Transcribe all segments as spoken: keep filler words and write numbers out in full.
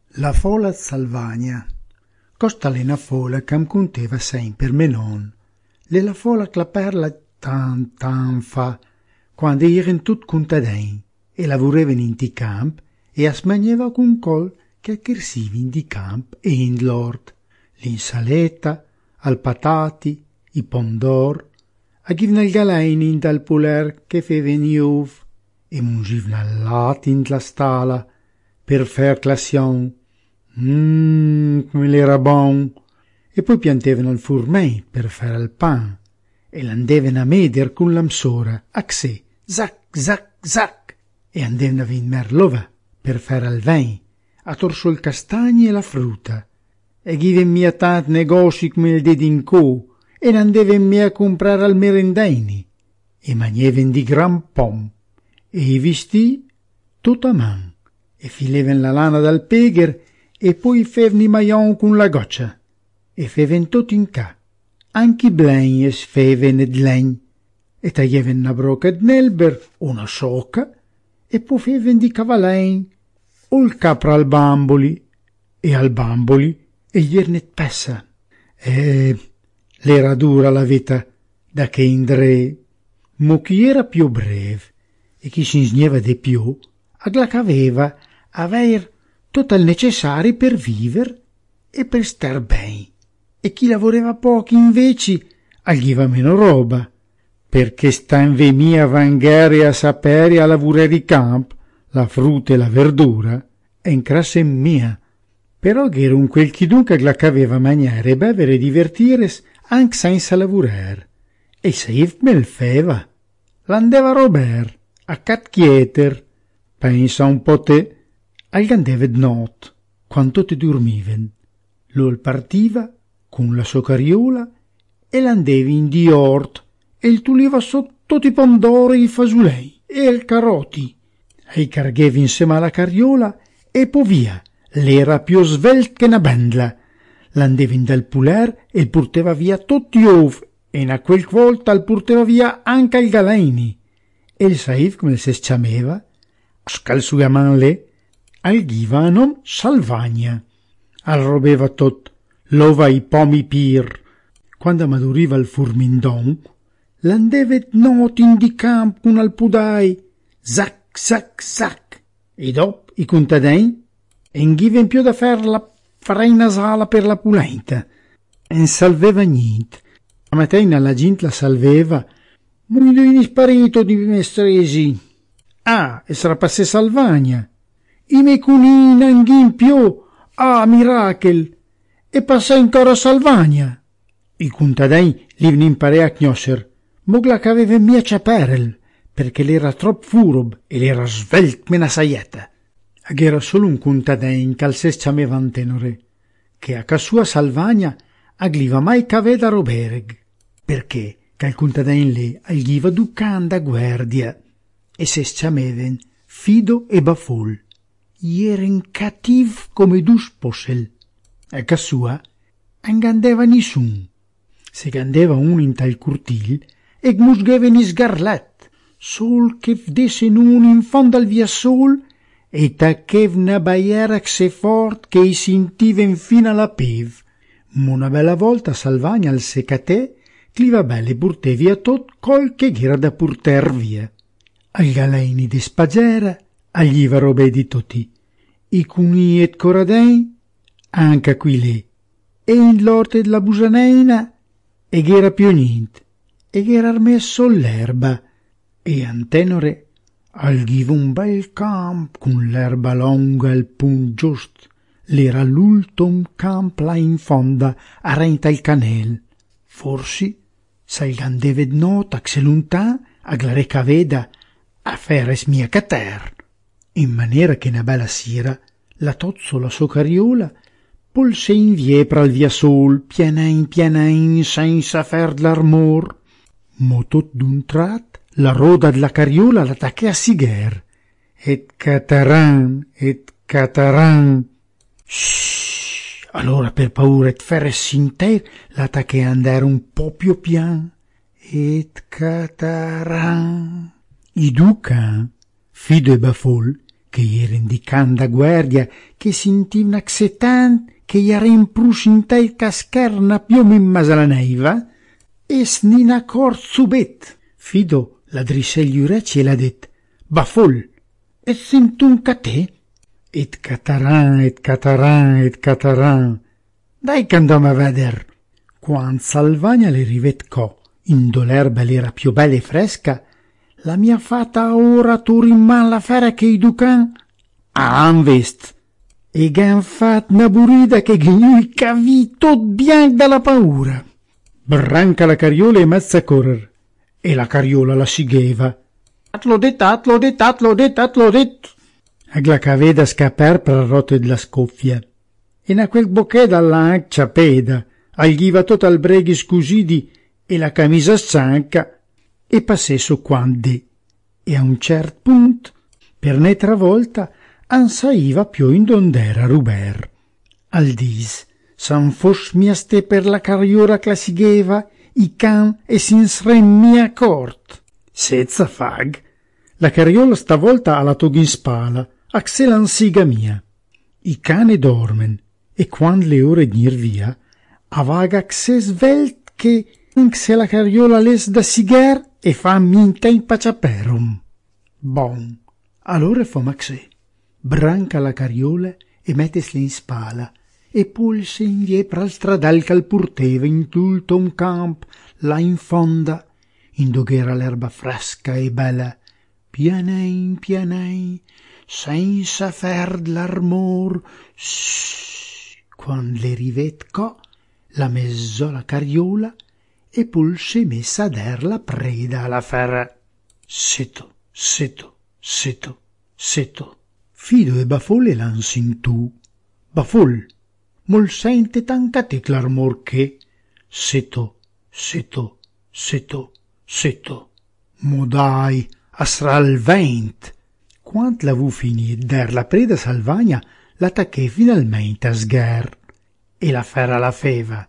La fola Salvagna. Costa l'ena fola che am conteva sempre menon. Le la fola claperla tan tan fa, quando eren tut contadin, e lavoreven in ti camp, e as magneva cun col che acchersivi in di camp e in l'ort. L'insaletta, al patati, i pomdor, agivna il galein in dal puler che feven iuv, e mungivna il lat in la stala, per fer classione. Mmm, come era bon! E poi piantevano il furmei per fare il pan, e l'andevano a meder con l'amsora, a xe, zac, zac, zac, e andevano a vin l'ova per fare il vin, a torso il castagni e la frutta, e given mia tant negoci come il dedincò, e n'andeven mia a comprare al merendaini, e magneven di gran pom, e i vestì tutto a man, e fileven la lana dal pegher, e poi feven i maion con la goccia, e feven tot in ca, anche i blein es feven ed legn, e taglieven una broca d'nelber, una soca, e poi feven di cavalein, o il capra al bamboli, e al bamboli e gli ernet pessa. E l'era dura la vita da che indre, mo chi era più brev, e chi si sgneva di più, agla c'aveva aver tutto il necessario per viver e per star ben, e chi lavorava poco invece agliva meno roba, perché sta in ve mia vangare a sapere a lavorare i camp, la frutta e la verdura, e in classe mia, però che era un quel chi dunque la c'aveva mangiare e bevere e divertires anche senza lavorare, e se if me il feva, l'andeva a rober, a cat chieter, pensa un po' te, al gandeve d'not, quando te dormiven, lo partiva con la sua carriola e l'andevi in di ort, e il tuliva sotto i pomodori e i fasulei e il caroti, e i carghevi insieme alla carriola e poi via, l'era più svelt che una bendla, l'andevi dal puler e il porteva via tutti ov, e in a quel volta il porteva via anche il galeini, e il saif come se sciameva, scalsugaman le, al ghivanom Salvagna, al robeva tot, l'ova i pomi pir, quando maduriva il furmindon, l'andeve not in di camp con al pudai, zac, zac, zac, e dop i contadin, en given più da fer la farina sala per la pulenta, en salveva nint, a mattina la gente la salveva, muito inisparito di mestresi, ah, e sarà passé Salvagna, i me cunina in più, ah, mirakel, e passa ancora Salvagna. I contadin livn impare a knosser, mogla c'aveva mia ciaperel, perché l'era trop furob e l'era svelt mena saieta. Ag era solo un contadin che al ses ciamevan tenore, che a casua Salvagna agliva mai c'aveva robereg, perché cal contadin lì agliva ducan da guardia, e ses ciameven fido e bafol. Ieren cattiv come dus possel. A casua angandeva nissun. Se gandeva un in tal curtil, e musgheven i sgarlet, sol che vdessen un in fondo al via sol, e tacchevna baiera xe fort che i sintiven fino alla pev. Ma una bella volta Salvagna al secatè, cliva belle portè via tot col che ghera da porter via. Al galeini de spagera, agli va robe di toti, i cuni et coradei, anche qui lì, e in l'orte della busaneina, e ghera più nint, e ghera armesso l'erba, e antenore, alghiva un bel camp, con l'erba longa al punt giust, l'era l'ultim camp là in fonda, a renta il canel, forsi, s'al gandeve d'not, a xe luntan, a glareca veda, a feres mia cater, in maniera che una bella sera la tozzo la sua carriola polse in vie pral via sol, pianein pianein senza fer l'armor, mo tot d'un trat la roda della carriola l'attacche a sigher, et cataran, et cataran. Shhh, allora per paura et feres inter l'attacche a andare un po' più pian, et cataran. I duca, fido e bafol, che eren di canda guerdia, che sentivna xetan, che iaren prus in tai cascherna piom in masa la neiva, e snina cort subet. Fido la drisse gli ureci e l'ha det, bafol, e sentun ca te? Et cataran, et cataran, et cataran. Dai c'andom a veder. Quando Salvagna le riveccò, indo l'erba l'era più bella e fresca, la mia fata ora tur in man la fera che i ducan han vest. E gan fat na burida che gnui cavi tot bianc dalla paura. Branca la cariola e mezza a correr. E la cariola la sigheva. Atlo det, atlo det, atlo det, atlo det. A la caveda scappar per la rotte della scoffia. E na quel bocchè dalla ancia peda, agliva tot al breghi scusidi e la camisa stanca, e passè su quande. E a un cert punt, per n'etra volta, ansaiva più in dond'era Ruber. Al dis, san fos mia ste per la carriora che la sigheva, i can e s'insremmia cort. Senza fag. La carriola stavolta alla tog in spala, a xe l'ansiga mia. I cane dormen, e quando le ore gnir via, avaga xe svelt che se la carriola les da sigar e fa minta in paciaperum. Bon, allora fom a xe. Branca la carriola e mettesli in spala, e pulse indietro al stradal che al purteva in tutto un camp, là in fonda, indoghera l'erba fresca e bella, pianein, pianein, senza ferd l'armor, shhh, quando le riveccò, la mezzò la carriola e pulse messa a der la preda alla ferra. Seto, seto, seto, seto. Fido e Bafol l'ansin tu. Bafol, mol sente tanca te l'armor che, seto, seto, seto, seto. Modai, asra al vent. Quant l'avu finì der la preda Salvagna, l'attacché finalmente a sgher. E la ferra la feva.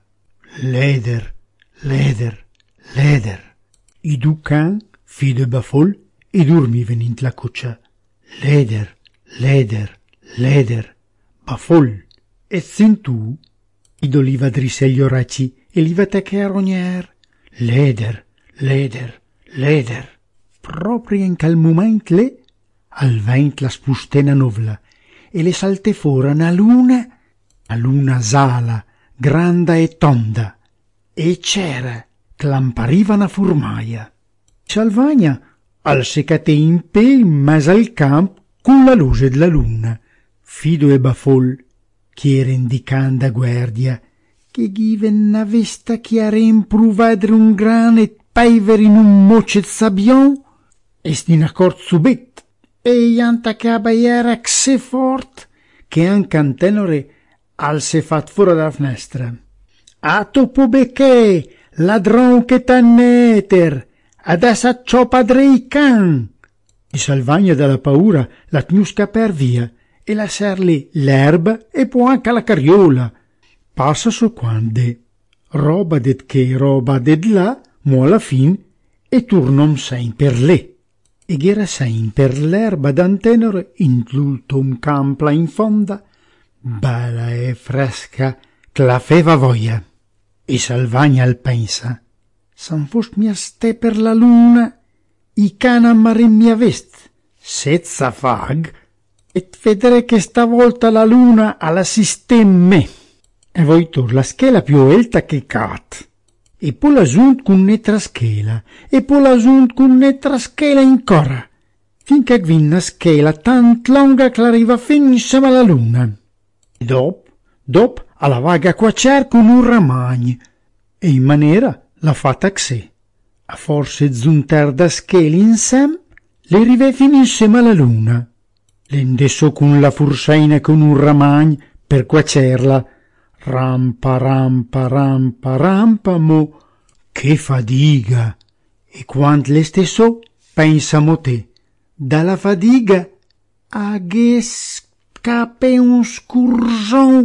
Leder, leder, leder. I du can, Fido e Bafol, e dormiven in la cuccia. Leder, leder, leder, Bafol. E sentù? Ido li va drisse gli orecchi e li va tecche a rogner. Leder, leder, leder. Proprio in quel moment le, al vent la spustena novla, e le salte fora una luna, a luna sala, granda e tonda, e c'era, clampariva una furmaia. Salvagna al secate in pe in mezzo al camp con la luce della luna. Fido e Bafol, che eren di canda guerdia, che given na vesta chiara in pruvadre un grane paiver in un mocet sabion, e stin accord subit, e ianta caba era xe fort, che anche antenore al se fat fora dalla finestra. A topo becché, ladron che t'anneter, adesso acciò padre i can. E Salvagna dalla paura la tenu scappar via, e lasciarli l'erba e poi anche la carriola. Passa su quande, roba det che roba det là, mo alla fin, e turnom sein per lì. E ghera sein per l'erba d'antenore in tutto un campla in fonda, bella e fresca, che la feva voglia. E Salvagna al pensa, san fos mia ste per la luna, i cana marin mia vest, senza fag, et vedere che stavolta la luna alla sistemme. E voi tor la schela più alta che cat. E poi la giunt con un'altra schela, e poi la giunt con un'altra schela ancora, finché vin una schela tant lunga che arriva fin insieme alla luna. E dop, dop, alla vaga quaciar con un ramagno, e in maniera l'ha fatta xe. A forse zunter da scheli insem, le rive fin insieme alla luna. L'endesso con la fursaina con un ramagno per quacerla. Rampa, rampa, rampa, rampa, mo, che fadiga! E quando le stesso, pensamo te, dalla fadiga, a che scape un scurson,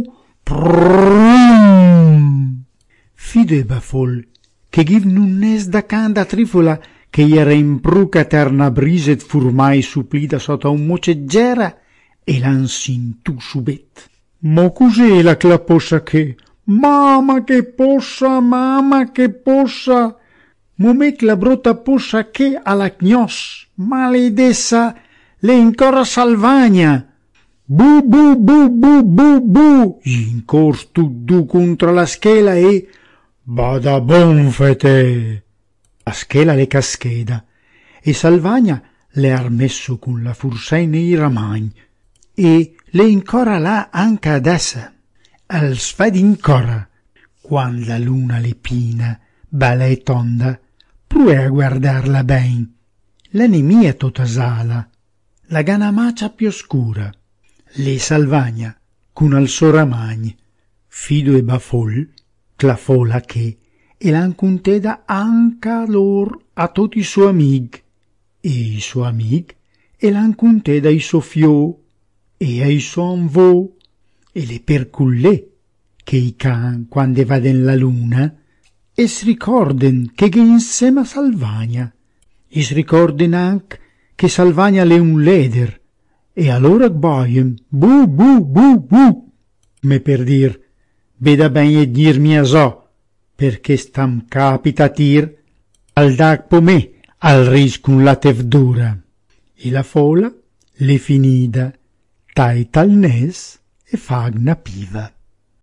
prrrrum. Fido e Bafol, che giv nun nes da canda trifola, che era in pruca terna briset furmai supplita sotto un moceggera, e l'ansin tu subet. Ma cos'è la che la possa che? Mamma che possa, mamma che possa! Momet la brutta possa che alla gnos, maledessa, le ancora Salvagna. Bu bu bu bu bu bu, incors tutto contro la schela e bada bonfete. La schela le cascheda e Salvagna le ha messo con la fursai nei ramagni e le ancora là anche adesso. Al sfad ancora, quando la luna le pina, bella e tonda, prue a guardarla ben. L'anemia tutta sala, la ganamacia più scura, le Salvagna con al suo ramagni, fido e bafol, clafola che, e l'ancunteda anca lor a tutti i suoi amig, e i suoi amig, e l'ancunteda i suoi fiò, e ai suoi anvò, e le percullè, che i can, quando vaden la luna, e s ricorden che che insieme a Salvagna, e s ricorden anche che Salvagna le un leder, e allora boien, bu bu bu bu, me per dir, veda ben e dirmi a so, perché stam capita tir, al dac po me, al ris con la tevdura, e la fola, le finida, tai tal nes, e fagna piva.